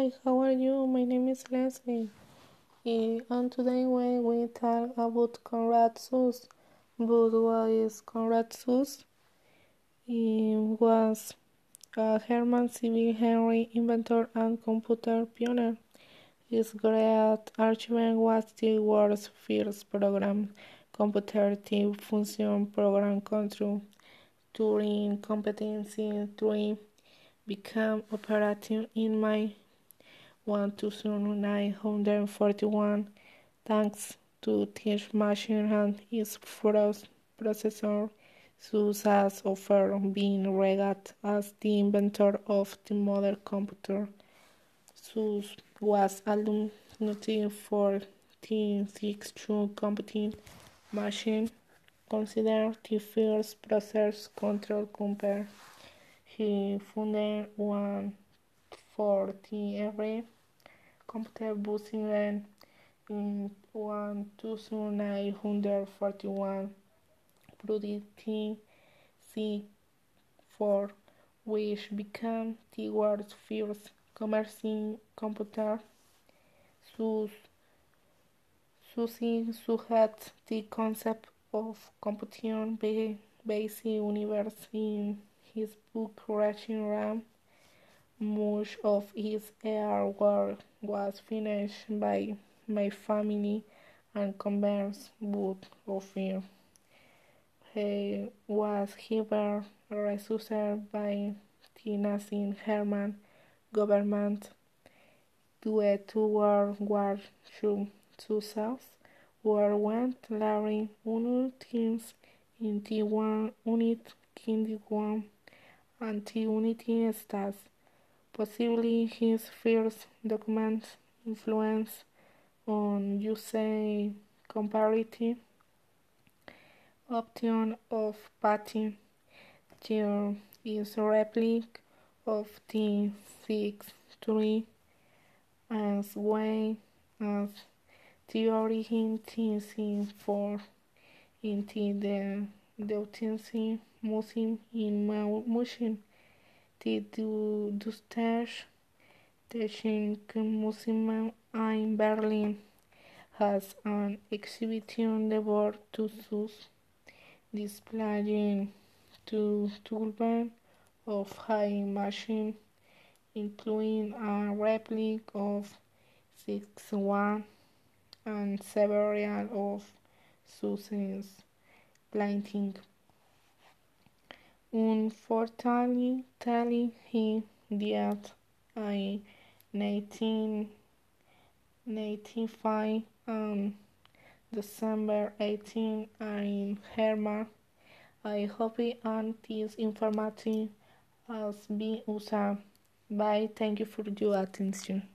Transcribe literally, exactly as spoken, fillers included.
Hi, how are you? My name is Leslie. Eh, and today we will talk about Konrad Zuse. But what is Konrad Zuse? He was a German civil engineer, inventor, and computer pioneer. His great achievement was the world's first program competitive function program control. Turing competency three became operative in May one thousand nine hundred forty-one thanks to this machine and its first processor. Zuse has often been regarded as the inventor of the modern computer. Zuse was alumni for the six-two computing machine, considered the first process control computer. He founded one for the every computer business in one thousand nine hundred forty-one, producing C four, which became the world's first commercial computer. Zuse suggests the concept of computation-based universe in his book Racing RAM. Much of his early work was finished by my family and converse both of him. He was however resuscitated by the Nazi German government due to World War Two. Zuse underwent Larry United in the United Kingdom and the United States. Possibly his first document influence on U S A comparative option of patent. There is a replica of the six three as well as the origin C four in the Deutsche Museum in München. The Deutsche Technische Museum in Berlin has an exhibition devoted to Zuse, displaying two toolbars of high machines, including a replica of six one and several of Zuse's paintings. Unfortunately, he died in nineteen ninety-five on December eighteenth in Herman. I hope and this information has been useful. Bye. Thank you for your attention.